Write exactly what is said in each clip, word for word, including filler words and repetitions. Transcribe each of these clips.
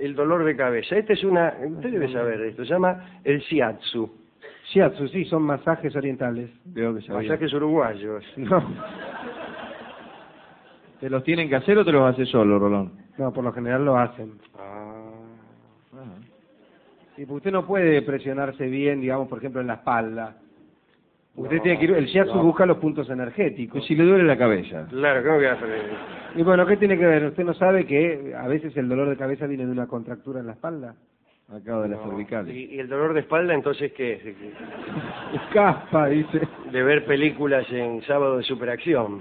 el dolor de cabeza. Este es una, usted debe saber esto, se llama el shiatsu. Shiatsu, sí, son masajes orientales. Veo que sabía. Masajes uruguayos. No, ¿Te los tienen que hacer o te los haces solo, Rolón? no, por lo general lo hacen. Ah. Y usted no puede presionarse bien, digamos, por ejemplo, en la espalda. Usted No, tiene que ir, el shiatsu no. busca los puntos energéticos. Pues si le duele la cabeza. Claro, ¿cómo que hacer? Y bueno, ¿qué tiene que ver? ¿Usted no sabe que a veces el dolor de cabeza viene de una contractura en la espalda? Acá de las No. cervicales. ¿Y, y el dolor de espalda entonces qué es? Caspa, dice. De ver películas en sábado de superacción.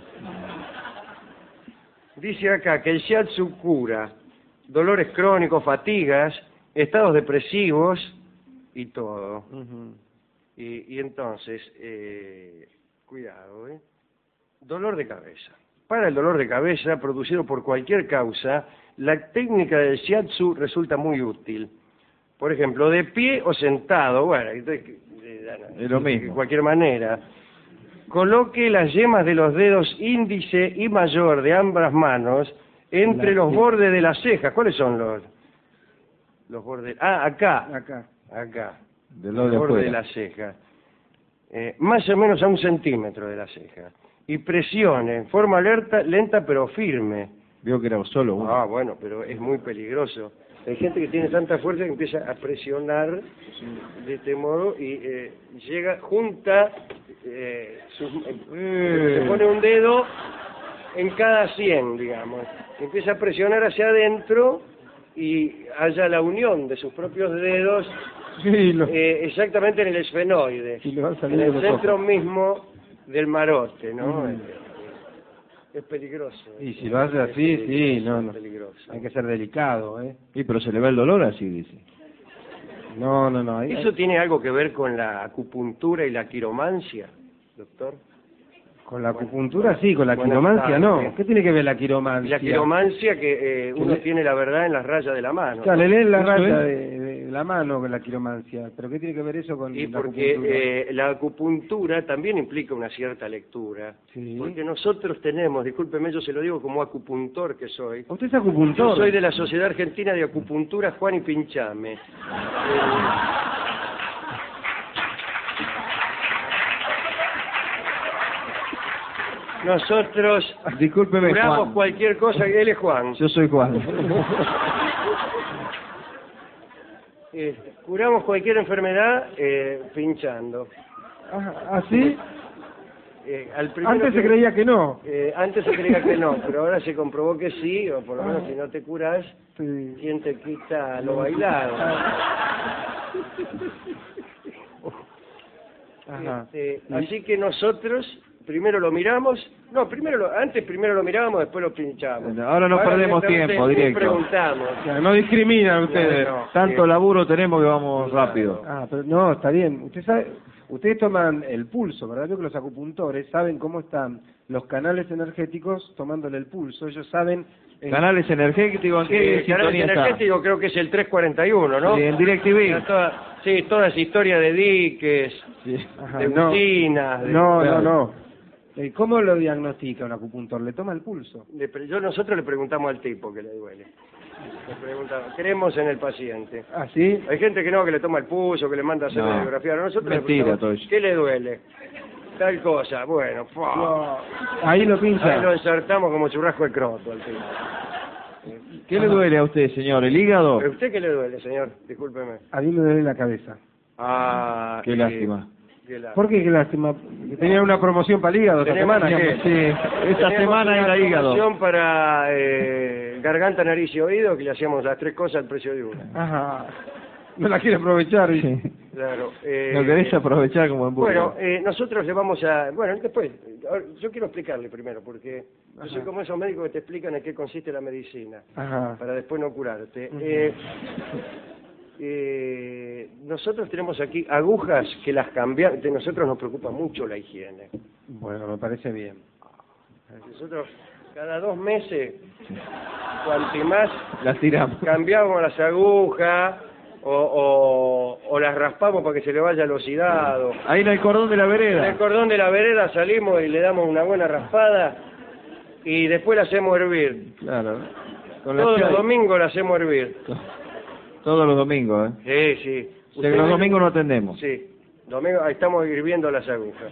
Dice acá que el shiatsu cura dolores crónicos, fatigas, estados depresivos y todo. Uh-huh. Y, y entonces, eh, cuidado, ¿eh? Dolor de cabeza. Para el dolor de cabeza producido por cualquier causa, la técnica del shiatsu resulta muy útil. Por ejemplo, de pie o sentado, bueno, entonces, Es lo mismo. de cualquier manera. Coloque las yemas de los dedos índice y mayor de ambas manos entre La- los bordes de las cejas. ¿Cuáles son los los bordes? Ah, acá, Acá. acá. Del lado el de borde de afuera. la ceja. Eh, más o menos a un centímetro de la ceja. Y presione en forma alerta, lenta pero firme. Veo que era solo uno. Ah, bueno, pero es muy peligroso. Hay gente que tiene tanta fuerza que empieza a presionar de este modo y eh, llega, junta, eh, sus, eh, se pone un dedo en cada cien, digamos. Empieza a presionar hacia adentro y haya la unión de sus propios dedos Sí, lo... eh, exactamente en el esfenoide, Y le van en saliendo el los centro ojos. mismo del marote, ¿no? Mm. Eh, Es peligroso. Y si lo hace así, Es sí, peligroso, no, es no. peligroso. Hay que ser delicado, ¿eh? Sí, pero se le va el dolor así, dice. No, no, no. hay- ¿Eso tiene algo que ver con la acupuntura y la quiromancia, doctor? Con la acupuntura sí, con la Buenas quiromancia no. tardes. ¿Qué tiene que ver la Y quiromancia? la quiromancia que eh, uno le- tiene la verdad en las rayas de la mano. Claro, le leen la ¿Eso raya es? de, de la mano con la quiromancia. ¿Pero qué tiene que ver eso con Y la porque acupuntura? eh, la acupuntura también implica una cierta lectura. Sí. Porque nosotros tenemos, discúlpeme, yo se lo digo como acupuntor que soy. Usted es acupuntor. Yo soy de la Sociedad Argentina de Acupuntura Juan y Pinchame. Eh, nosotros Discúlpeme, curamos Juan. cualquier cosa, él es Juan. Yo soy Juan. Eh, curamos cualquier enfermedad eh, pinchando. Ah, ¿ah, sí? Eh, al primero Antes se que- creía que no. eh, antes se creía que no, pero ahora se comprobó que sí, o por lo menos si no te curas, Sí. ¿quién te quita lo bailado? Ajá. Este, así que nosotros primero lo miramos, no, primero lo, antes primero lo mirábamos, después lo pinchamos. Ahora no perdemos directamente tiempo, ni directo. preguntamos. O sea, no discriminan ustedes. No, no. Tanto Sí. laburo tenemos que vamos Claro. rápido. Ah, pero no, está bien. Usted sabe, ustedes toman el pulso, ¿verdad? Yo que los acupuntores saben cómo están los canales energéticos tomándole el pulso. Ellos saben... en- Canales energéticos, ¿en qué Sí, canal sintonía está? energético creo que es el tres cuarenta y uno, ¿no? Sí, en DirecTV. Toda, sí, toda esa historia de diques, Sí. Ajá, de no. bocinas, de- No, no, Claro. no. Eh, ¿Cómo lo diagnostica un acupuntor? ¿Le toma el pulso? de- pero yo nosotros le preguntamos al tipo que le duele. Le preguntamos, creemos en el paciente. ¿Ah, sí? Hay gente que no, que le toma el pulso, que le manda a hacer No. la radiografía. Nosotros le Mentira preguntamos, todo eso. ¿qué le duele? Tal cosa, bueno, ¡fua! No. Ahí lo pincha. Ahí lo insertamos como churrasco de croto al tipo. ¿Qué le duele a usted, señor? ¿El hígado? ¿Pero usted qué le duele, señor? Discúlpeme. A mí me duele la cabeza. Ah, Qué eh, lástima. qué lástima. ¿Por qué? Qué lástima. Que tenía una promoción para el hígado esta Tenemos- semana. ¿qué? Sí, esta Teníamos semana una era hígado. promoción para eh, garganta, nariz y oído, que le hacíamos las tres cosas al precio de una. Ajá. No la quiere aprovechar. dice. Sí. Claro. eh, ¿No querés aprovechar como en Bueno, burro? eh, nosotros le vamos a... Bueno, después, ahora, yo quiero explicarle primero, porque yo soy Ajá. como esos médicos que te explican en qué consiste la medicina, Ajá. para después no curarte. Ujú. Eh, eh, nosotros tenemos aquí agujas que las cambiamos, de nosotros nos preocupa mucho la higiene. Bueno, me parece bien. Nosotros cada dos meses, cuanto más Las tiramos. cambiamos las agujas o, o, o las raspamos para que se le vaya el oxidado. Ahí en el cordón de la En el vereda. cordón de la vereda salimos y le damos una buena raspada y después la hacemos hervir. Claro. Con la Todos los chai. domingos la hacemos hervir. Todos los domingos, ¿eh? Sí, sí. O sea que los Usted- domingos no atendemos. Sí, domingo, ahí estamos hirviendo las agujas.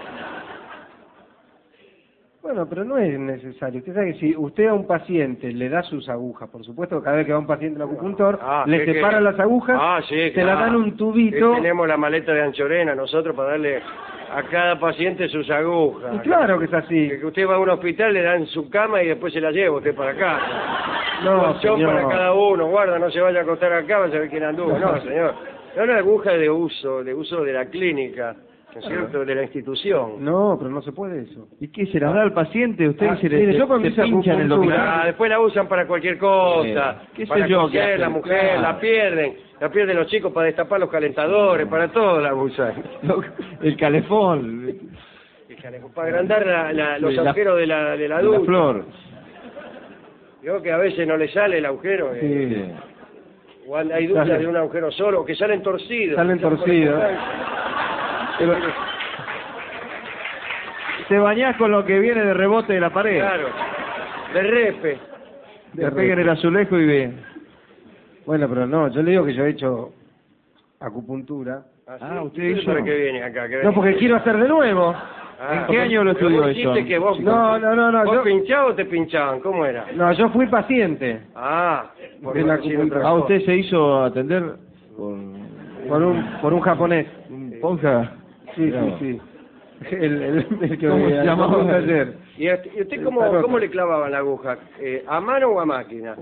Bueno, pero no es necesario. Usted sabe que si usted a un paciente le da sus agujas, por supuesto, cada vez que va un paciente al acupuntor, Ah, le que- separan que- las agujas, Ah, sí, se claro. la dan un tubito. Que tenemos la maleta de anchorena nosotros para darle a cada paciente sus agujas. Y claro que es así. Que, que usted va a un hospital, le dan su cama y después se la lleva usted para acá. No, Colchón señor. para cada uno, guarda, no se vaya a acostar acá, va a saber quién anduvo. No, señor. Es una aguja de uso, de uso de la clínica, ¿no es cierto?, de la institución. No, pero no se puede eso. ¿Y qué? ¿Se las da al paciente? ¿Usted Ah, se le mire, se- yo cuando se hice pincha en el acupuntura- hospital? Ah, después la usan para cualquier cosa, Eh, qué sé para yo, coser, qué hace, la mujer, claro. la pierden, la pierden los chicos para destapar los calentadores, para todo la usan. El calefón. Para agrandar la, la- los Sí, la- agujeros de la, de la La ducha. flor. Digo que a veces no le sale el agujero, eh, Sí. o hay duchas Sale. de un agujero solo, o que salen torcidos. Salen Quizás por torcidos. eso- Pero, Te bañás con lo que viene de rebote de la pared. Claro, de repe. Te pega en el azulejo y ve. bueno, pero no, yo le digo que yo he hecho acupuntura. Así, Ah, usted ¿y hizo- ¿Para qué viene acá? ¿Qué No, porque viene? quiero hacer de nuevo. Ah, ¿En qué año lo pero estudió vos eso? dijiste que vos, No, no, no, no, ¿Vos yo- pinchabas o te pinchaban? ¿Cómo era? No, yo fui paciente Ah, por De la decir acupuntura. otra Ah, cosa. usted se hizo atender por por un por un japonés. un ponja. Sí, Mirá sí, vos. sí. El, el, el que ¿Cómo se llamaba? ayer. ¿Y a- y usted El cómo, tarot. cómo le clavaban la aguja? Eh, ¿A mano o a máquina?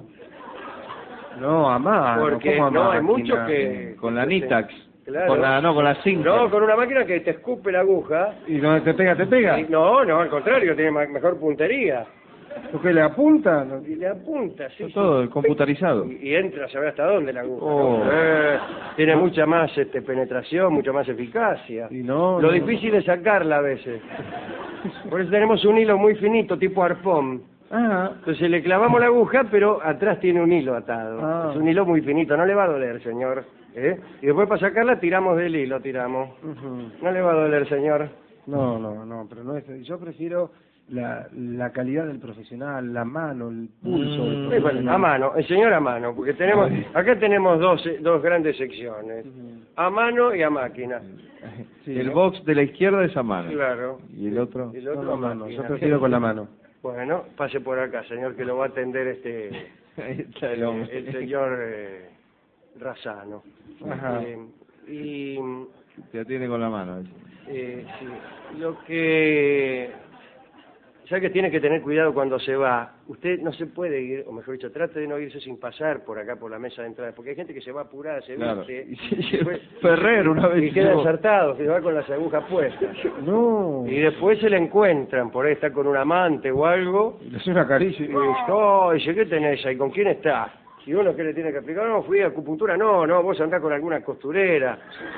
No, a mano. Porque ¿cómo a no, hay máquina? muchos que... Con la Nitax. Claro. Con la, no, con la cinta. No, con una máquina que te escupe la aguja. Y donde te pega, te pega. Y- no, no, al contrario, tiene ma- mejor puntería. Porque le apunta. ¿no? Y le apunta, sí. Está todo sí. computarizado. Y, y entra a saber hasta dónde la aguja. Oh. ¿no? Eh, tiene mucha más este, penetración, mucha más eficacia. Y no, Lo no. difícil es sacarla a veces. Por eso tenemos un hilo muy finito, tipo arpón. Ah, Entonces le clavamos la aguja, pero atrás tiene un hilo atado. Ah. Es un hilo muy finito, no le va a doler, señor. ¿Eh? Y después para sacarla tiramos del hilo, tiramos. ujú. No le va a doler, señor. No, no, no, pero no es. Yo prefiero la, la calidad del profesional, la mano, el pulso. del Mm. Sí, bueno, profesional. a mano, el señor a mano, porque tenemos, acá tenemos dos, eh, dos grandes secciones, Ujú. a mano y a máquina. Sí, El ¿no? box de la izquierda es a mano. Claro. Y el otro. Y el No, otro no, a no, no, máquina. yo prefiero con la mano. Bueno, pase por acá, señor, que lo va a atender este Ahí está el hombre. el señor eh, Razano. Ajá. Eh, y Te atiende con la mano. eh, sí, lo que ya que tiene que tener cuidado cuando se va, usted no se puede ir, o mejor dicho, trate de no irse sin pasar por acá por la mesa de entrada, porque hay gente que se va apurada, se Claro. viste, Y se y lleva- después- Ferrer una vez y queda llevó. ensartado, que se va con las agujas puestas. No. Y después se le encuentran, por ahí está con un amante o algo, Le hace una caricia. y dice, oh, dice, ¿qué tenés ahí? ¿Con quién está? Y uno que le tiene que explicar, no, fui a acupuntura, no, no, vos andás con alguna costurera.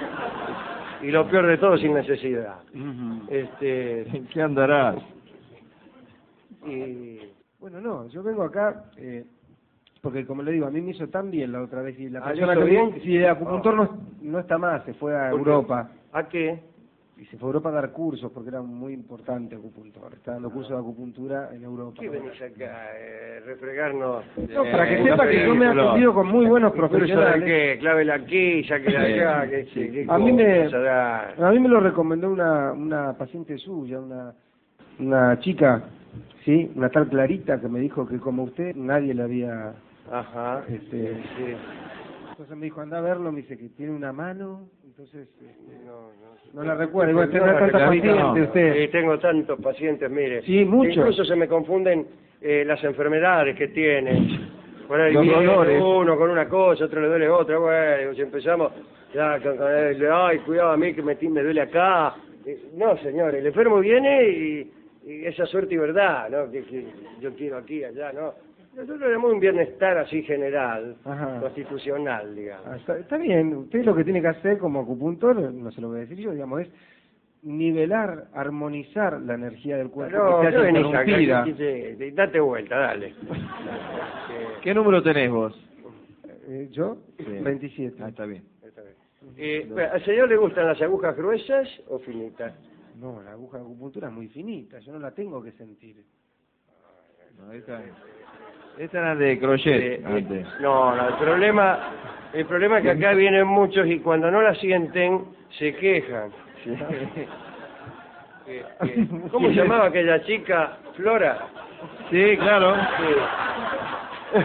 Y lo peor de todo, sin necesidad. Ujú. Este, ¿En qué andarás? y, Bueno, no, yo vengo acá eh, porque, como le digo, a mí me hizo tan bien la otra vez. Y la Ah, persona ¿le que hizo me- bien? si el acupuntor no, no está más, se fue a ¿por qué? Europa. ¿A qué? Y se fue a Europa a dar cursos porque era muy importante acupuntor. Está dando cursos de acupuntura en Europa. ¿Qué venís acá? Eh, refregarnos. No, para que Eh, sepa que yo me he película. atendido con muy buenos ¿Pero sabe profesionales. qué? Clávela aquí, sáquela de acá, que sí, qué A mí me- cosa da. A mí me lo recomendó una, una paciente suya, una, una chica, sí, una tal Clarita, que me dijo que como usted nadie le había... Ajá. Este, Sí. entonces me dijo, anda a verlo, me dice que tiene una mano, entonces este, No, no. no la recuerdo. Igual usted no No, es tanta Clarita, paciente, no. usted. Sí, tengo tantos pacientes, mire. Sí, muchos. Incluso se me confunden eh, las enfermedades que tienen. Por ahí Los viene dolores. uno con una cosa, otro le duele otra. Bueno, si empezamos, ya, con, con el, ay, cuidado a mí que me, me duele acá. Eh, no, señor, el enfermo viene y, y esa suerte y verdad, ¿no? Que, que yo quiero aquí, allá, ¿no? Nosotros tenemos un bienestar así general, Ajá. constitucional, digamos. Ah, está, está bien, usted lo que tiene que hacer como acupuntor, no se lo voy a decir yo, digamos, es nivelar, armonizar la energía del cuerpo No, que ¿qué está venís acá? interrumpida. ¿Qué- qué- qué- Date vuelta, dale. ¿Qué número tenés vos? Eh, ¿Yo? Sí. veintisiete. Ah, está bien. Eh, bueno, ¿al señor le gustan las agujas gruesas o finitas? No, la aguja de acupuntura es muy finita, yo no la tengo que sentir. No, esta, esta era de crochet Eh, eh, antes. no, no, el problema, El problema es que acá vienen muchos y cuando no la sienten, se quejan. Sí. Eh, eh, ¿Cómo se llamaba aquella chica? Flora. Sí, claro. Sí.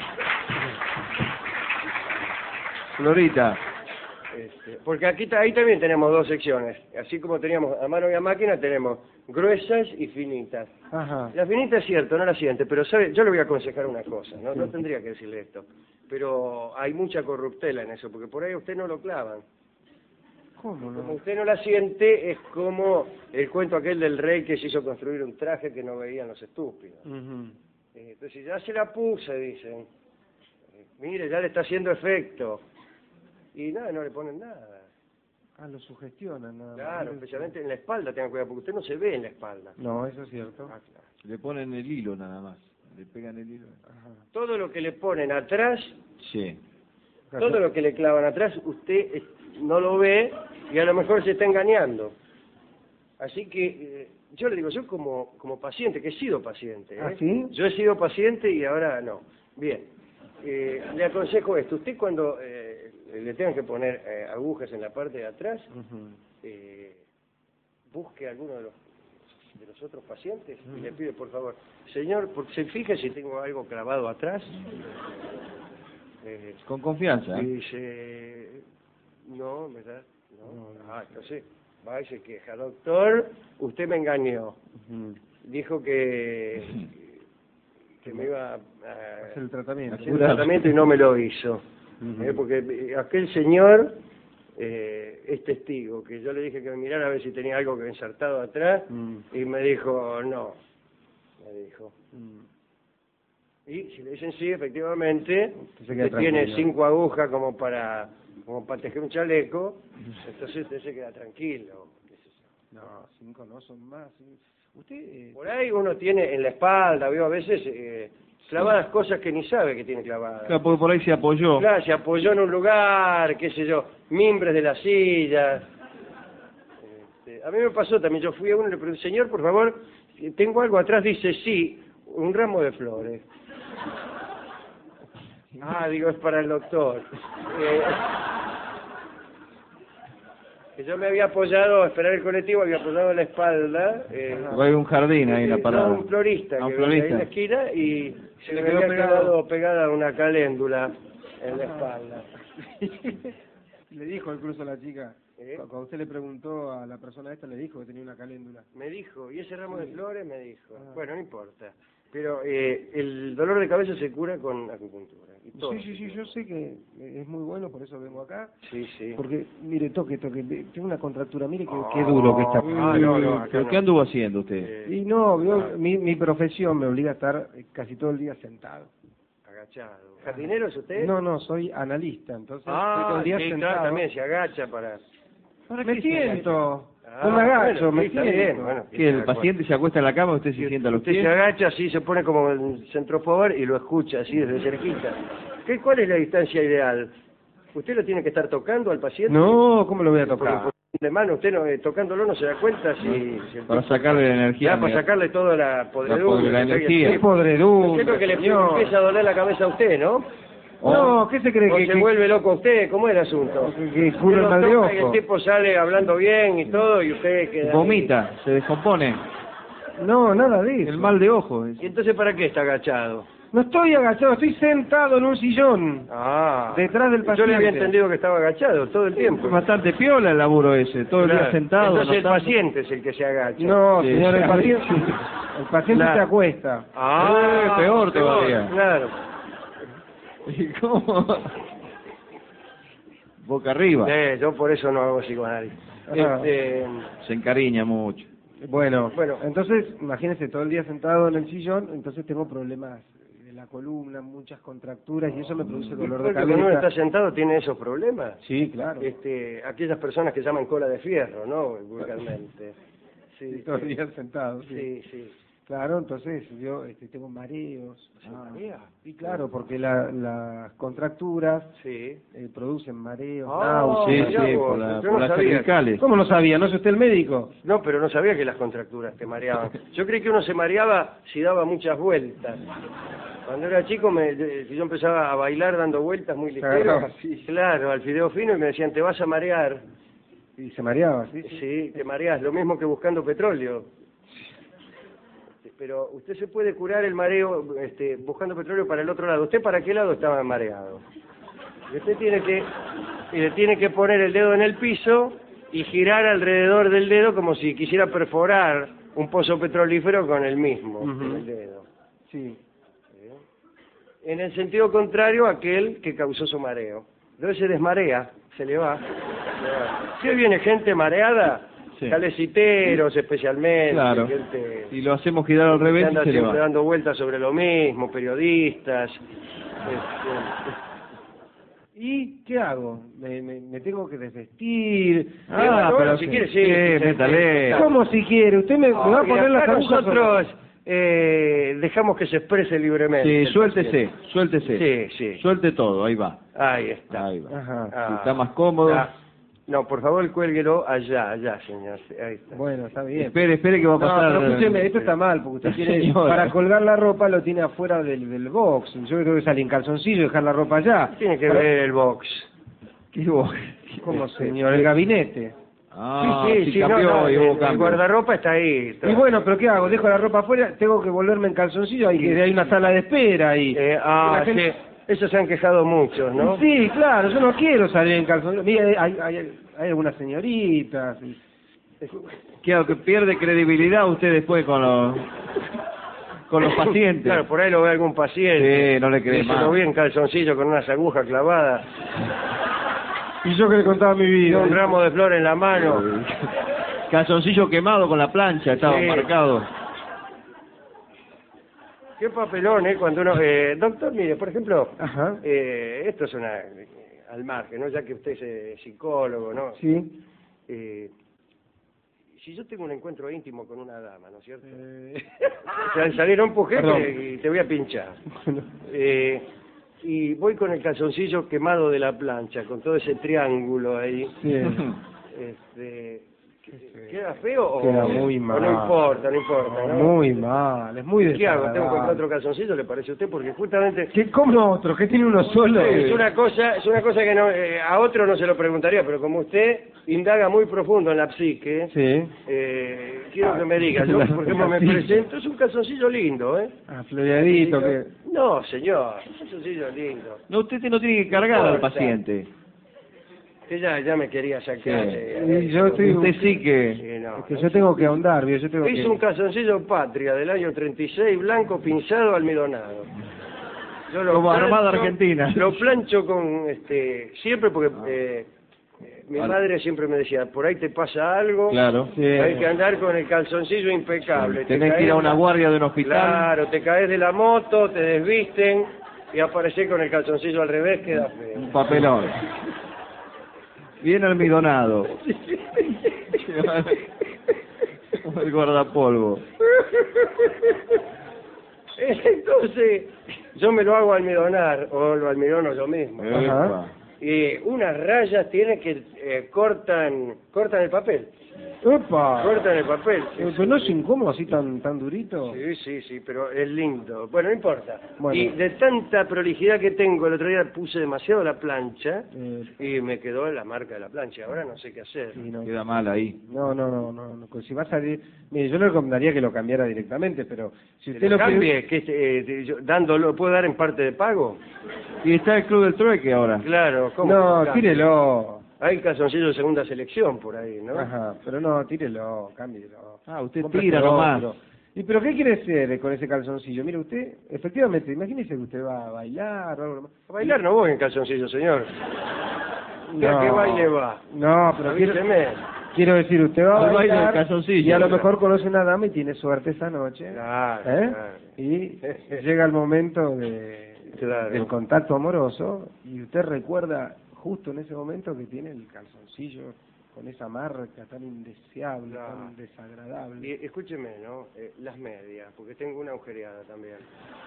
Florita. Este, porque aquí ta- ahí también tenemos dos secciones. Así como teníamos a mano y a máquina, tenemos gruesas y finitas. Ajá. La finita es cierto, no la siente, pero sabe, yo le voy a aconsejar una cosa, ¿no? No tendría que decirle esto, pero hay mucha corruptela en eso, porque por ahí a usted no lo clavan. ¿Cómo Como no? usted no la siente, es como el cuento aquel del rey que se hizo construir un traje que no veían los estúpidos. Ujú. Eh, Entonces ya se la puse, dicen. Eh, Mire, ya le está haciendo efecto. Y nada, no le ponen nada. Ah, lo sugestionan nada más. Claro, especialmente en la espalda, tengan cuidado, porque usted no se ve en la espalda. No, eso es cierto. Ah, claro. Le ponen el hilo nada más. Le pegan el hilo. Ajá. Todo lo que le ponen atrás, Sí. todo lo que le clavan atrás, usted eh, no lo ve y a lo mejor se está engañando. Así que eh, yo le digo, yo como, como paciente, que he sido paciente, ¿eh? ¿Ah, sí? Yo he sido paciente y ahora no. Bien, eh, le aconsejo esto, usted cuando eh, le tengan que poner eh, agujas en la parte de atrás, Ujú. eh, busque a alguno de los de los otros pacientes y le pide por favor, señor, por, se fije si tengo algo clavado atrás. Eh, Con confianza. y dice, no, ¿verdad? No. Ah, entonces va y se queja, doctor, usted me engañó. Ujú. Dijo que que me iba a Hacer el tratamiento. hacer el tratamiento y no me lo hizo. Ujú. Eh, porque aquel señor eh, es testigo, que yo le dije que me mirara a ver si tenía algo que ensartado atrás, Mm. y me dijo, no, me dijo. Mm. Y si le dicen sí, efectivamente, Se queda usted tiene tranquilo. cinco agujas como para como para tejer un chaleco, entonces usted se queda tranquilo. qué sé yo. No, cinco no, son más. sí. Usted... eh, Por ahí uno tiene en la espalda, veo a veces eh, clavadas cosas que ni sabe que tiene clavadas. Claro, porque por ahí se apoyó. Claro, se apoyó en un lugar, qué sé yo, mimbres de las sillas. Este, a mí me pasó también, yo fui a uno y le pregunté, señor, por favor, tengo algo atrás, dice, sí, un ramo de flores. Ah, digo, es para el doctor. Eh, que yo me había apoyado, a esperar el colectivo, había apoyado la espalda. Eh, Porque hay un jardín ahí en la eh, parada. no, un florista, Ah, un que venía ahí en florista. la esquina y se le le quedó había pegado. quedado pegada una caléndula en la espalda. Le dijo incluso a la chica, ¿Eh? cu- cuando usted le preguntó a la persona esta, le dijo que tenía una caléndula. Me dijo, ¿y ese ramo de Sí. flores? Me dijo. Ah. Bueno, no importa. Pero eh, el dolor de cabeza se cura con acupuntura. Y todo Sí, sí, se sí, cura. yo sé que es muy bueno, por eso vengo acá. Sí, sí. Porque, mire, toque, toque, ve- tengo una contractura, mire qué, Ah, qué duro que está. ah, no, no, acá ¿Pero no. qué anduvo haciendo usted? Eh, Y no, yo- Ah. mi, mi profesión me obliga a estar eh, casi todo el día sentado. agachado. ¿Jardinero es usted? No, no, soy analista, entonces estoy todo Ah, el día sí, sentado. claro, también se agacha para... Me siento, Ah, no me agacho, bueno, me sí, está siento. bien, bueno. Que el paciente se acuesta en la cama, usted se sienta a los Usted pies. se agacha así, se pone como en centro power y lo escucha así desde cerquita. ¿Qué, ¿Cuál es la distancia ideal? ¿Usted lo tiene que estar tocando al paciente? No, ¿cómo lo voy a Porque tocar? por de mano, usted no, eh, tocándolo no se da cuenta si... si el Para tipo- sacarle la energía. Ya, para mira. sacarle toda la podredumbre. podre- la que trae el energía. Qué tipo. podredumbre, Yo creo que le señor. empieza a doler la cabeza a usted, ¿no? No, ¿qué se cree ¿O que, se que- vuelve loco usted? ¿Cómo es el asunto? que- que cura el Usted mal lo de toca y ojo? el tipo sale hablando bien y todo y usted queda... ahí. Vomita, se descompone. No, nada de eso. El mal de ojo. es- ¿Y entonces para qué está agachado? No estoy agachado, estoy sentado en un sillón. Ah. Detrás del Yo le paciente. había entendido que estaba agachado todo el tiempo. Es bastante piola el laburo ese, todo el Claro. día sentado. Entonces el anotando. paciente es el que se agacha. No, Sí. señor, el paciente, el paciente Claro. se acuesta. Ah, Eh, peor todavía. Claro. ¿Y cómo? Boca arriba. Eh, yo por eso no hago psicoanálisis. Ajá. Este, Se encariña mucho. Bueno, Bueno. entonces, imagínese, todo el día sentado en el sillón, entonces tengo problemas de la columna, muchas contracturas, y eso me produce dolor de porque cuando uno está cabeza. sentado tiene esos problemas. Sí, claro. Este, aquellas personas que llaman cola de fierro, ¿no? Vulgarmente. Sí, Sí, todo el día sentado, sí. sí, sí. Claro, entonces yo este, tengo mareos. ¿Se marea? Y claro, porque la, las contracturas Sí. eh, producen mareos, Ah, náuseas. Sí, mirá sí, vos, por, la- yo por no las sabía. cervicales. ¿Cómo no sabía? ¿No es usted el médico? No, pero no sabía que las contracturas te mareaban. Yo creí que uno se mareaba si daba muchas vueltas. Cuando era chico, me, de- yo empezaba a bailar dando vueltas muy ligero. agarraba así. Claro, al fideo fino y me decían, te vas a marear. Y se mareaba, ¿sí? Sí, te mareas, lo mismo que buscando petróleo. Pero usted se puede curar el mareo este, buscando petróleo para el otro lado. ¿Usted para qué lado estaba mareado? Y usted tiene que, y le tiene que poner el dedo en el piso y girar alrededor del dedo como si quisiera perforar un pozo petrolífero con el mismo, Ujú. con el dedo. Sí. En el sentido contrario a aquel que causó su mareo. Entonces se desmarea, se le va. Se le va. Si hoy viene gente mareada, Sí. caleciteros especialmente, Claro. gente Y lo hacemos girar al que revés anda y se le siempre va. dando vueltas sobre lo mismo, periodistas. Este, ¿Y qué hago? ¿Me, me, me tengo que desvestir? Ah, y bueno, pero si sí. quiere, sí. Sí, sí, métale. sí. ¿Cómo si quiere? ¿Usted me, me va a Y poner las acá agujas? nosotros eh, dejamos que se exprese libremente. Sí, el suéltese, paciente. suéltese. Sí, sí. Suelte todo, ahí va. Ahí está. Ahí va. Ajá. Ah. Si está más cómodo. Ah. No, por favor, cuélguelo allá, allá, señor. Ahí está. Bueno, está bien. Espere, espere que va a No, pasar. pero escúcheme, esto está mal, porque usted quiere, Señora. para colgar la ropa lo tiene afuera del, del box. Yo creo que salir en calzoncillo y dejar la ropa allá. Tiene que Para- ver el box. ¿Qué vos? ¿Cómo, señor? El gabinete. Ah, sí, sí, sí, sí, no, cambió no, y el, hubo el cambio. guardarropa está ahí. Y bueno, pero ¿qué hago? ¿Dejo la ropa afuera? Tengo que volverme en calzoncillo, hay, que, hay una sala de espera ahí. Eh, ah, La gente- sí. Eso se han quejado muchos, ¿no? Sí, claro, yo no quiero salir en calzoncillo. Mira, hay, hay, hay algunas señoritas. y- Claro, que pierde credibilidad usted después con los, con los pacientes. Claro, por ahí lo ve algún paciente. Sí, no le cree Dice, más. lo vi en calzoncillo con unas agujas clavadas Y yo que le contaba mi y vida. un ramo de flor en la mano. Calzoncillo quemado con la plancha, estaba Sí. marcado. Qué papelón, ¿eh? Cuando uno... Eh, doctor, mire, por ejemplo, Ajá. eh, esto es una... eh, al margen, ¿no? Ya que usted es eh, psicólogo, ¿no? Sí. Eh, si yo tengo un encuentro íntimo con una dama, ¿no es cierto? Eh, O sea, salieron empujé Perdón. y te voy a pinchar. bueno. Eh, y voy con el calzoncillo quemado de la plancha, con todo ese triángulo ahí. Sí. Este, ¿Queda feo o, Queda muy o mal. no importa, no importa? ¿no? Muy mal, es muy ¿Qué hago? ¿Tengo que comprar desagradable. otro calzoncillo, le parece a usted? Porque justamente... ¿Qué, ¿Cómo otro? ¿Qué tiene uno solo? Es una cosa, es una cosa que no, eh, a otro no se lo preguntaría, pero como usted indaga muy profundo en la psique, Sí. eh, quiero que me diga, yo por ejemplo me Sí. presento, es un calzoncillo lindo, ¿eh? Ah, floreadito, que... No, señor, un calzoncillo lindo. No, usted no tiene que cargar al paciente. Que ya, ya me quería sacar. Sí. eh, Y yo estoy... Usted sí que... Sí, no, Es que no. yo tengo que ahondar, ¿vio? Yo tengo Hizo que... un calzoncillo patria del año treinta y seis, blanco, pinzado, almidonado. Yo lo Como Armada plancho- Argentina. Lo plancho con, este, siempre porque eh, eh, mi Vale. madre siempre me decía, por ahí te pasa algo, Claro. Sí. hay que andar con el calzoncillo impecable. Te Tenés que ir caes- a una guardia de un hospital. Claro, te caes de la moto, te desvisten y apareces con el calzoncillo al revés, queda feo. Un papelón. Bien almidonado. El guardapolvo. Entonces, yo me lo hago almidonar, o lo almidono yo mismo. Epa. Y unas rayas tienen que eh, cortan cortan el papel. ¡Opa! Cortan el papel. Eh, Pero no es incómodo así tan tan durito. Sí, sí, sí, pero es lindo. Bueno, no importa. Bueno. Y de tanta prolijidad que tengo, el otro día puse demasiado la plancha Eh, y me quedó la marca de la plancha. Ahora no sé qué hacer. sí, no. Queda mal ahí. No, no, no, no, no, si va a salir, mire, yo le recomendaría que lo cambiara directamente, pero si Que usted lo lo cambie, que este, eh, yo- dándolo, ¿puedo dar en parte de pago? Y está el Club del Trueque ahora. Claro, ¿cómo? No, que cambie? tírelo. Hay calzoncillos de segunda selección por ahí, ¿no? Ajá, pero no, tírelo, cámbielo. Ah, usted Cómprese tira nomás. otro. ¿Y pero qué quiere hacer con ese calzoncillo? Mire, usted, efectivamente, imagínese que usted va a bailar o algo más. A bailar no voy en calzoncillo, señor. ¿Qué, No. ¿A qué baile va? No, pero quiero, Avíseme. quiero decir, usted va a Al baile del bailar calzoncillo. y a lo mejor conoce una dama y tiene suerte esa noche. Claro, ¿eh? claro. Y llega el momento de, Claro. del contacto amoroso y usted recuerda justo en ese momento que tiene el calzoncillo con esa marca tan indeseable, No. tan desagradable. Y escúcheme, ¿no? Eh, las medias, porque tengo una agujereada también.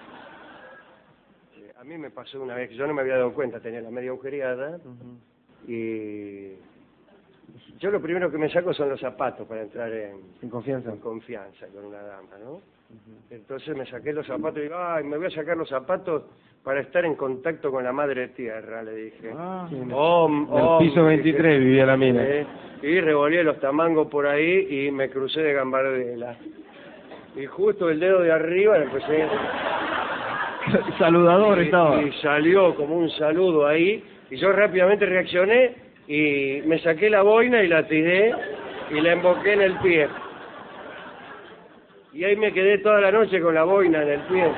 Eh, a mí me pasó una vez que yo no me había dado cuenta, tenía la media agujereada, Ujú. y yo lo primero que me saco son los zapatos para entrar en, ¿En confianza? en confianza con una dama, ¿no? Entonces me saqué los zapatos y digo, ay, me voy a sacar los zapatos para estar en contacto con la madre tierra, le dije. Ah, Sí, en Om, el om, piso veintitrés dije. vivía la mina. Eh, y revolé los tamangos por ahí y me crucé de gambardela. Y justo el dedo de arriba le empecé... saludador y, estaba. y salió como un saludo ahí, y yo rápidamente reaccioné y me saqué la boina y la tiré y la emboqué en el pie. Y ahí me quedé toda la noche con la boina en el pie.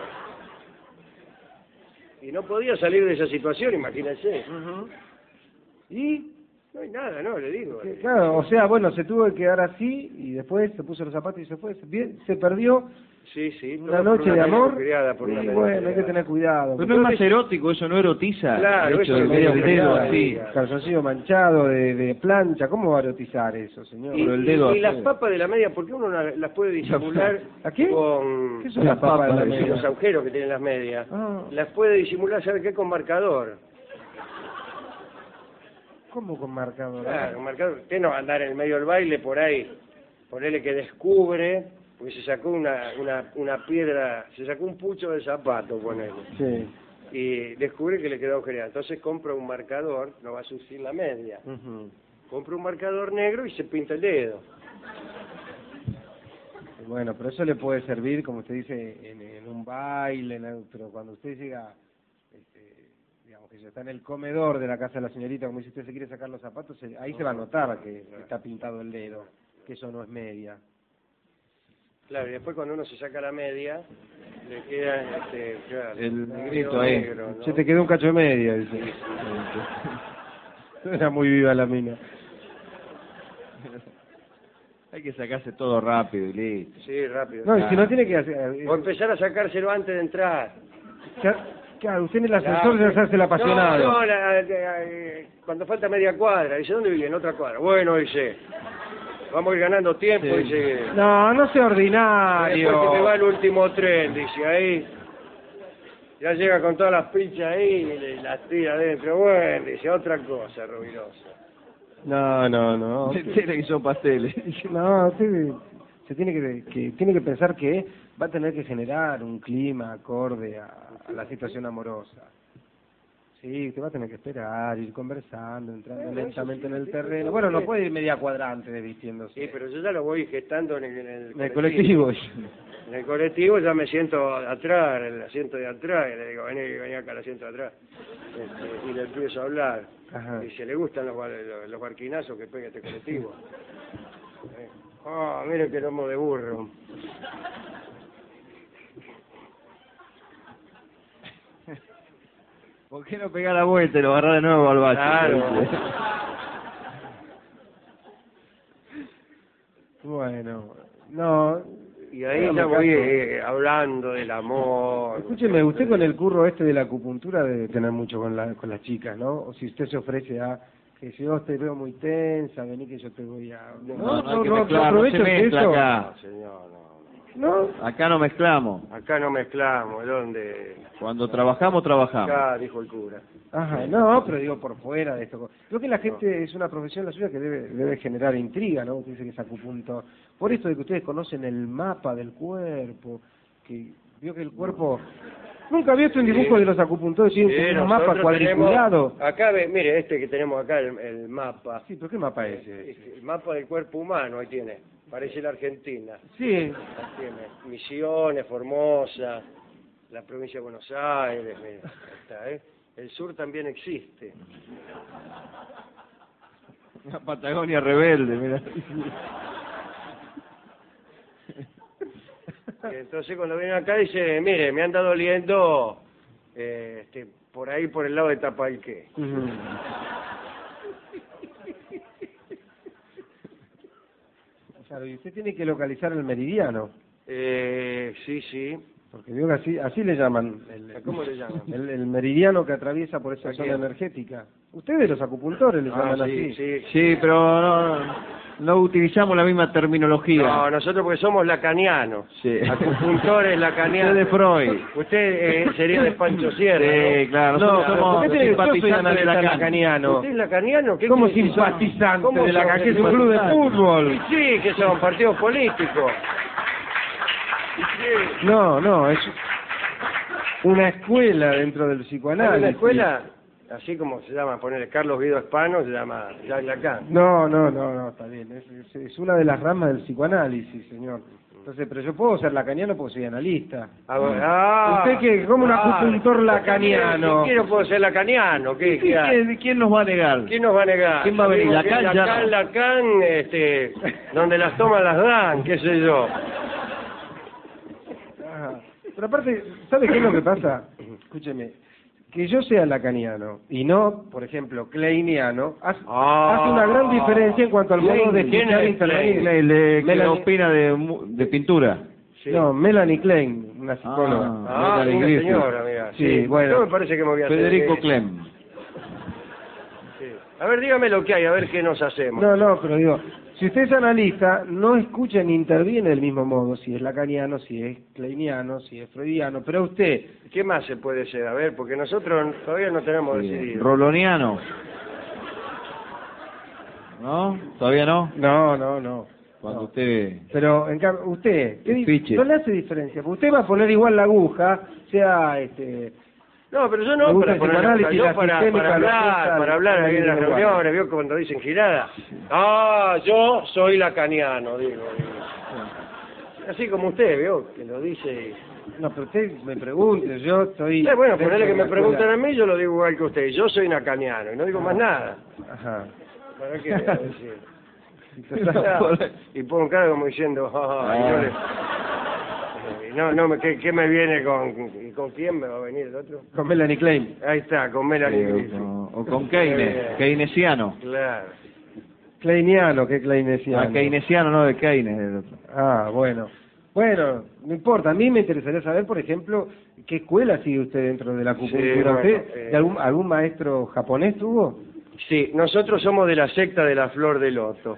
Y no podía salir de esa situación, imagínense. Y, No hay nada, no, le digo. que, claro, o sea, bueno, se tuvo que quedar así y después se puso los zapatos y se fue. Bien, se perdió Sí, sí. todo una por noche una de media amor. criada, por Y una media bueno, hay que criada. tener cuidado. Pero no es más erótico, eso no erotiza. Claro, el hecho eso de es medio medio dedo criada, así. claro. Calzoncillo manchado de, de plancha, ¿cómo va a erotizar eso, señor? Y, Pero el y- dedo y las así. papas de la media, ¿por qué uno la- las puede disimular ¿A qué? con ¿Qué son las papas de la papas, media? los agujeros que tienen las medias? Ah. Las puede disimular, ¿sabe qué? Con marcador. ¿Cómo con marcador? Claro, con marcador. Usted no va a andar en el medio del baile por ahí, ponele que descubre, porque se sacó una, una, una piedra, se sacó un pucho de zapato, ponele, Sí. y descubre que le quedó agujereada. Entonces compra un marcador, no va a surcir la media. Ujú. Compra un marcador negro y se pinta el dedo. Bueno, pero eso le puede servir, como usted dice, en, en un baile, en algo, pero cuando usted llega, este, digamos que ya está en el comedor de la casa de la señorita, como dice usted, se quiere sacar los zapatos, se- ahí se va a notar que está pintado el dedo, que eso no es media. Claro, y después cuando uno se saca la media, le queda este, claro, El dedo negrito ahí. negro, ¿no? Se te quedó un cacho de media, dice. Era muy viva la mina. Hay que sacarse todo rápido y listo. Sí, rápido. No, y si no tiene que hacer... eh, O empezar a sacárselo antes de entrar. ya- claro, usted en el ascensor Claro. se hace el apasionado. No, no, la- la- eh, cuando falta media cuadra. Dice, ¿dónde vive? En otra cuadra. Bueno, dice, vamos a ir ganando tiempo, Sí. dice. No, no sea Después se me va ordinario. el último tren, dice, ahí. Ya llega con todas las pinchas ahí y le- las tira adentro. Bueno, dice, otra cosa, rubirosa. No, no, no. Tiene que son pasteles. No, usted se tiene que, que tiene que pensar que va a tener que generar un clima acorde a, a la situación amorosa. Sí, usted va a tener que esperar, ir conversando, entrando Bueno, lentamente eso en sí, el sí, terreno. sí, Bueno, sí. no puede ir media cuadrante desvistiéndose. Sí, pero yo ya lo voy gestando en el, en el En el colectivo. En el colectivo ya me siento atrás, en el asiento de atrás, y le digo, vení, vení acá al asiento de atrás. Este, y le empiezo a hablar. Ajá. Y si le gustan los, bar- los, los barquinazos que pega este colectivo. Eh, Ah, mire qué lomo de burro. ¿Por qué no pegar la vuelta y lo agarrar de nuevo al bache? Claro. Bueno, no. Y ahí Hágame ya voy caso. eh, hablando del amor. Escúcheme, usted con el curro este de la acupuntura debe tener mucho con, la, con las chicas, ¿no? O si usted se ofrece a que si yo te veo muy tensa, vení que yo te voy a... No, No, no hay que no, mezclar, no aprovecho se que mezcla eso... acá. No, señor, no. No, Acá no mezclamos. Acá no mezclamos, ¿dónde? Cuando trabajamos, trabajamos. Acá, dijo el cura. ajá, no, pero digo por fuera de esto. Creo que la gente es una profesión la suya que debe, debe generar intriga, ¿no? Usted dice que es acupuntor. Por esto de que ustedes conocen el mapa del cuerpo, que vio que el cuerpo... Nunca había visto un dibujo de los acupuntores, tienen Sí, como un mapa nosotros cuadriculado. tenemos- acá, ve, mire, este que tenemos acá, el, el mapa. Sí, pero ¿qué mapa es ese? Eh, El mapa del cuerpo humano, ahí tiene. Parece la Argentina. Sí, Ahí tiene Misiones, Formosa, la provincia de Buenos Aires, mire, ahí está, ¿eh? El sur también existe. La Patagonia rebelde, mira. Y entonces cuando vienen acá dice, mire, me anda doliendo eh, este, por ahí, por el lado de Tapalqué. ujú. Claro, y usted tiene que localizar el meridiano. Eh, sí, sí. Porque digo que así, así le llaman. El, ¿Cómo le llaman? El, el meridiano que atraviesa por esa ¿A zona quién? energética. Ustedes, los acupuntores, le Ah, llaman sí, así. sí. Sí, pero no, no utilizamos la misma terminología. No, nosotros porque somos lacanianos. Sí. Acupuntores lacanianos. Usted de Freud. Usted eh, sería de Pancho Sierra, Sí, ¿no? claro. No, Nosotros pero somos ¿por qué tiene que yo soy simpatizantes de analista Lacan. lacaniano? ¿Usted es lacaniano? ¿Qué ¿Cómo quiere decir? simpatizante ¿Cómo de Lacan? son Que es un club de simpatizantes? fútbol. Y sí, que son partidos políticos. Y sí. No, no, es una escuela dentro del Hay psicoanálisis. una escuela, así como se llama, ponerle Carlos Guido Hispano, se llama Jacques Lacan. No, no, no, no, está bien. Es, es, es una de las ramas del psicoanálisis, señor. Entonces, pero yo puedo ser lacaniano porque soy analista. Ah, bueno. Ah, ¿Usted qué? ¿Cómo un ah, acupuntor yo lacaniano? también, Si quiero puedo ser lacaniano. ¿Qué, qué hay? ¿Quién, quién nos va a negar? ¿Quién nos va a negar? ¿Quién va a venir? Digo, Lacan ya Lacan, no. Lacan, este, donde las toman las dan, qué sé yo. Ajá. Pero aparte, ¿sabe qué es lo que pasa? Escúcheme, que yo sea lacaniano y no, por ejemplo, kleiniano, hace, Ah. hace una gran diferencia en cuanto al modo de ¿Quién escuchar es intervenir. Klein? Le, le- ¿Qué Melanie- opina de, mu- de pintura? Sí. No, Melanie Klein, una psicóloga. Ah. Ah, Melanie una Griffith. señora, mira. Sí, bueno. Yo me parece que me voy a hacer Federico eso. Clem. Sí. A ver, dígame lo que hay, a ver qué nos hacemos. No, no, pero digo, si usted es analista, no escucha ni interviene del mismo modo, si es lacaniano, si es kleiniano, si es freudiano, pero usted, ¿Qué más se puede ser? A ver, porque nosotros todavía no tenemos decidido. Roloniano. ¿No? ¿Todavía no? no, no, no. Cuando no. usted... Pero, en cambio, usted, ¿qué di- Fiche. no le hace diferencia, porque usted va a poner igual la aguja, sea, este, No, pero yo Me no, gusta para el poner la psicoanálisis, yo la para, sistémica, para la hablar, gestal, para hablar ahí en las la lengua. reuniones, vio que cuando dicen girada, ah, yo soy lacaniano, digo. digo. Así como usted, vio, que lo dice. y- no, pero usted me pregunte, yo estoy... Eh, bueno, dentro ponele que de la me preguntan a escuela. mí, yo lo digo igual que usted, yo soy lacaniano, y no digo más nada. Ajá. ¿Para qué? A decir. Y pongo cara como diciendo, ah, y no le- y no, no, me- ¿qué, qué me viene con, y con quién me va a venir el otro? Con Melanie Klein. Ahí está, con Melanie Sí, Griffith. o, o con Keynes, keynesiano. Claro. Kleiniano, ¿qué keynesiano? Ah, keynesiano, no de Keynes. El otro. Ah, bueno. Bueno, no importa. A mí me interesaría saber, por ejemplo, qué escuela sigue usted dentro de la acupuntura. Sí, bueno, ¿Usted eh, de algún, algún maestro japonés tuvo? Sí, nosotros somos de la secta de la flor de loto.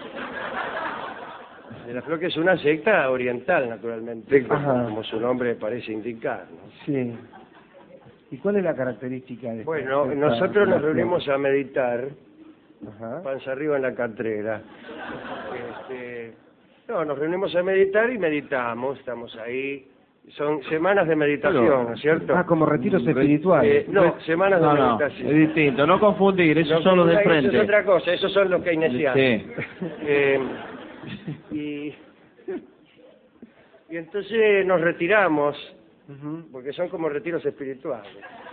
De la flor que es una secta oriental, naturalmente, como, Ajá. como su nombre parece indicar, ¿no? Sí. ¿Y cuál es la característica de esta Bueno, secta nosotros de la nos reunimos a meditar, flor? Ajá. panza arriba en la catrera. Este, no, nos reunimos a meditar y meditamos, estamos ahí. Son semanas de meditación, Pero- ¿no es cierto? Ah, como retiros Mm, re- espirituales. Eh, no, semanas de No, no, meditación. es distinto. No confundir, esos No, son los de eso frente. es otra cosa, esos son los keynesianos. Sí. Eh, y, y entonces nos retiramos, Ujú. porque son como retiros espirituales.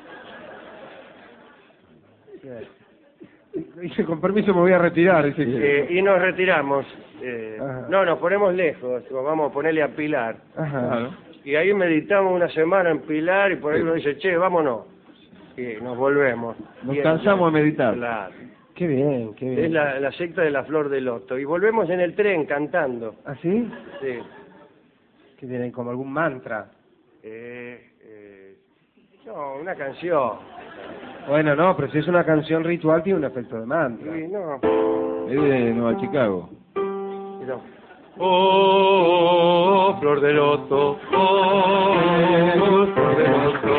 Dice, con permiso me voy a retirar. Dice que- Eh, y nos retiramos. eh, Ajá. no, nos ponemos lejos, nos vamos a ponerle a Pilar. Ajá. Claro. Y ahí meditamos una semana en Pilar y por ahí uno dice, che, vámonos. Y nos volvemos. Nos Y- cansamos de meditar. Claro. Qué bien, qué bien. Es la, la secta de la flor de loto. Y volvemos en el tren cantando. ¿Ah, sí? Sí. Que tienen como algún mantra. Eh, eh, no, una canción. Bueno, no, pero si es una canción ritual tiene un efecto de mantra. Sí, no. Es de Nueva Chicago. no. Oh, flor de loto, oh, flor de loto,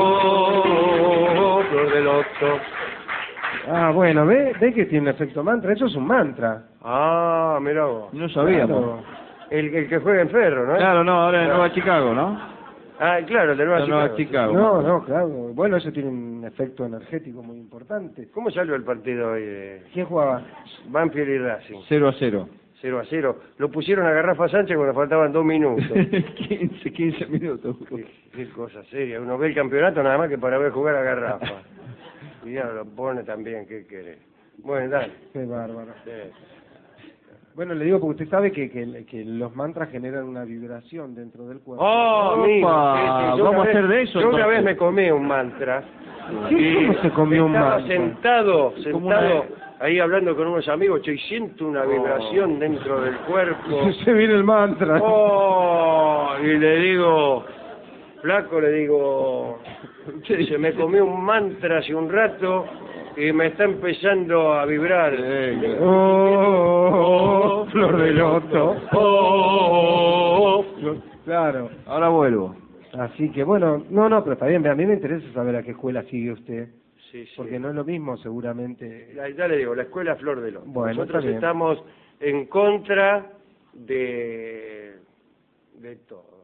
oh, flor de loto. Ah, bueno, ¿ve? ¿Ve que tiene un efecto mantra? Eso es un mantra. Ah, mira vos. No sabíamos. Claro. El, el que juega en Ferro, ¿no? Claro, no, ahora en Nueva Chicago, ¿no? Ah, claro, el de Nueva De Nueva Chicago. Chicago. No, no, claro. Bueno, eso tiene un efecto energético muy importante. ¿Cómo salió el partido hoy de ¿Quién jugaba? Banfield y Racing? cero a cero. cero a cero. Lo pusieron a Garrafa Sánchez cuando faltaban dos minutos. quince, quince minutos. Qué, qué cosa seria. Uno ve el campeonato nada más que para ver jugar a Garrafa. Y ya lo pone también, ¿qué quiere? Bueno, dale. Qué bárbaro. Sí. Bueno, le digo porque usted sabe que, que, que los mantras generan una vibración dentro del cuerpo. Oh, Opa, amigo. Yo vamos una a vez- hacer de eso, Yo una entonces. vez me comí un mantra. ¿Qué? y ¿Cómo se comió un estaba mantra? sentado, Como sentado una- ahí hablando con unos amigos, che, y siento una vibración dentro del cuerpo. Se viene el mantra. Oh, y le digo, flaco, le digo, se me comió un mantra hace un rato y me está empezando a vibrar. Oh, oh, oh, flor de loto. Oh, oh, oh. Claro. Ahora vuelvo. Así que bueno, no, no, pero está bien, a mí me interesa saber a qué escuela sigue usted. Sí, sí. Porque no es lo mismo seguramente. Ya, ya le digo, la escuela Flor de Loto. Bueno, Nosotros está bien. estamos en contra de, de todo.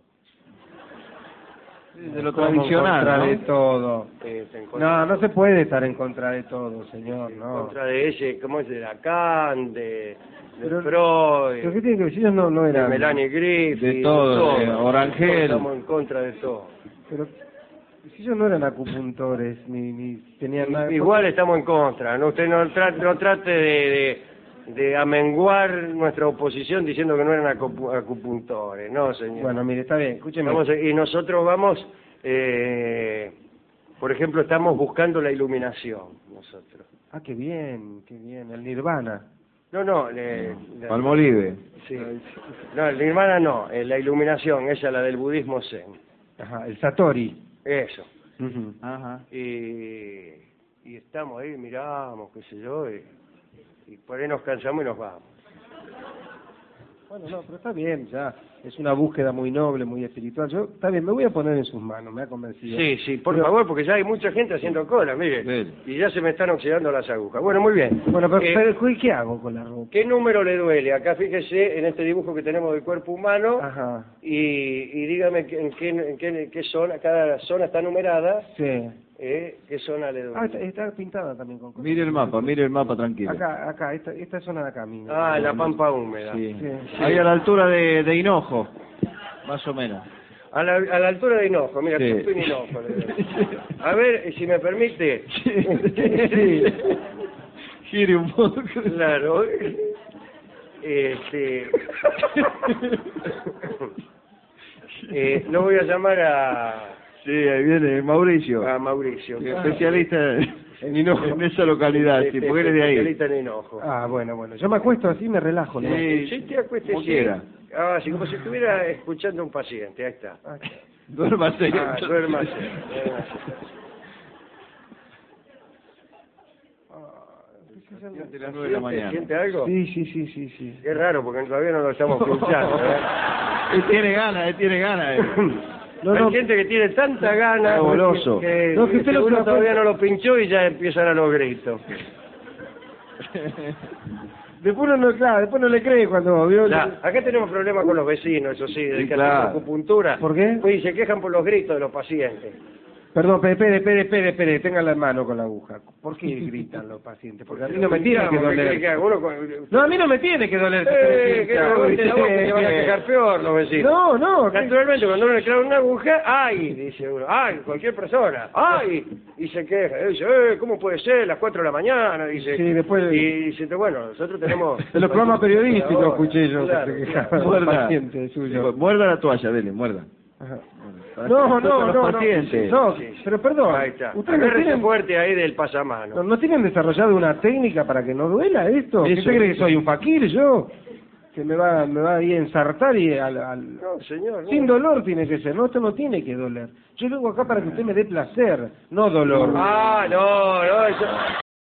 De lo Estamos en tradicional, contra ¿no? de todo. Eh, en contra- No, no se puede estar en contra de todo, señor, en no. contra de ese, ¿cómo es? De Lacan, de, de Pero- Freud, ¿Pero qué tiene que ver? Si ellos no, no de eran... Melanie Griffith, de todo, de Orangel. Estamos en contra de todo. Pero si ellos no eran acupuntores, ni, ni tenían nada... Igual estamos en contra, ¿no? Usted no trate, no trate de, de, de amenguar nuestra oposición diciendo que no eran acupu- acupuntores, no, señor. Bueno, mire, está bien, escúcheme. Vamos a- y nosotros vamos, eh, por ejemplo, estamos buscando la iluminación, nosotros. Ah, qué bien, qué bien, el Nirvana. No, no, le- la- Palmolive. sí. No, la hermana no, eh, la iluminación, esa la del budismo zen, Ajá, el Satori. eso. Ujú. Ajá. Y, y estamos ahí, miramos, qué sé yo, y, y por ahí nos cansamos y nos vamos. Bueno, no, pero está bien, ya. Es una búsqueda muy noble, muy espiritual. Yo, está bien, me voy a poner en sus manos, me ha convencido. Sí, sí, por Pero- favor, porque ya hay mucha gente haciendo cola, mire, Bien. y ya se me están oxidando las agujas. Bueno, muy bien. Bueno, pero, Eh, pero, ¿qué hago con la ropa? ¿Qué número le duele? Acá fíjese en este dibujo que tenemos del cuerpo humano Ajá, y, y dígame que- en qué, en qué, en qué zona, cada zona está numerada, sí. eh, qué zona le Ah, está, duele. está pintada también con cosas. Mire el mapa, mire el mapa tranquilo. Acá, acá, esta, esta zona de acá, mira. Ah, la pampa húmeda. Sí. Sí. Ahí a la altura de, de Hinojo, más o menos. A la, a la altura de Hinojo, mira, Sí. justo en Hinojo. le duele. A ver, si me permite. Sí. Gire un poco. Claro. Este... eh, lo voy a llamar a, Sí, ahí viene Mauricio, a Mauricio. especialista en, Hinojo, en esa localidad, sí, Este, porque eres de ahí. especialista en Hinojo. Ah, bueno, bueno. Yo me acuesto así, me relajo, ¿no? Sí. Sí, te acuestes, como sí. quiera. Ah, sí, como si estuviera escuchando a un paciente, ahí está. Ah, Duérmase. Ah, duérmase, duérmase. De las nueve de la mañana. ¿Siente algo? sí, sí, sí, sí, sí. Es raro porque todavía no lo estamos pinchando. ¿eh? Él tiene ganas, él tiene ganas. eh. No, Hay no. gente que tiene tanta ganas Está goloso. que, No, que usted lo seguro que- todavía no lo pinchó y ya empiezan a los gritos. Después uno no, claro, después no le cree cuando vio... Ya, acá tenemos problemas con los vecinos, eso sí, de Sí, que claro. hacen acupuntura. ¿Por qué? Pues se quejan por los gritos de los pacientes. Perdón, espere, espere, espere, espere, espere, tenga la mano con la aguja. ¿Por qué gritan los pacientes? Porque a mí no me tiene que Digamos, ¿qué quiere que doler. haga? Uno con- No, a mí no me tiene que doler. Eh, que no aguante la boca, que van a quejar peor los vecinos. No, no. que- Naturalmente, cuando uno le clava una aguja, ¡ay! Dice uno, ¡ay! Cualquier persona, ¡ay! Y se queja, y dice, ¡eh! ¿Cómo puede ser? Las cuatro de la mañana, dice. Sí, después- Y dice, bueno, nosotros tenemos... En los programas periodísticos Ahora, escuché yo claro, que se claro. quejaban los Muerda. pacientes suyos. Muerda la toalla, dele, muerda. Ajá. Para No, que- no, para no, los no, pacientes. no, Sí, sí. pero perdón, Ahí está. ¿ustedes no Agárrese tienen, fuerte ahí del pasamano. no, no tienen desarrollado una técnica para que no duela esto? ¿Qué Eso, se cree que eso. soy un faquir yo? Que me va, me va ahí a ensartar y al, al- No, señor. no. sin dolor tiene que ser, no, esto no tiene que doler. Yo vengo acá para que usted me dé placer, no dolor. Ah, no, no, eso...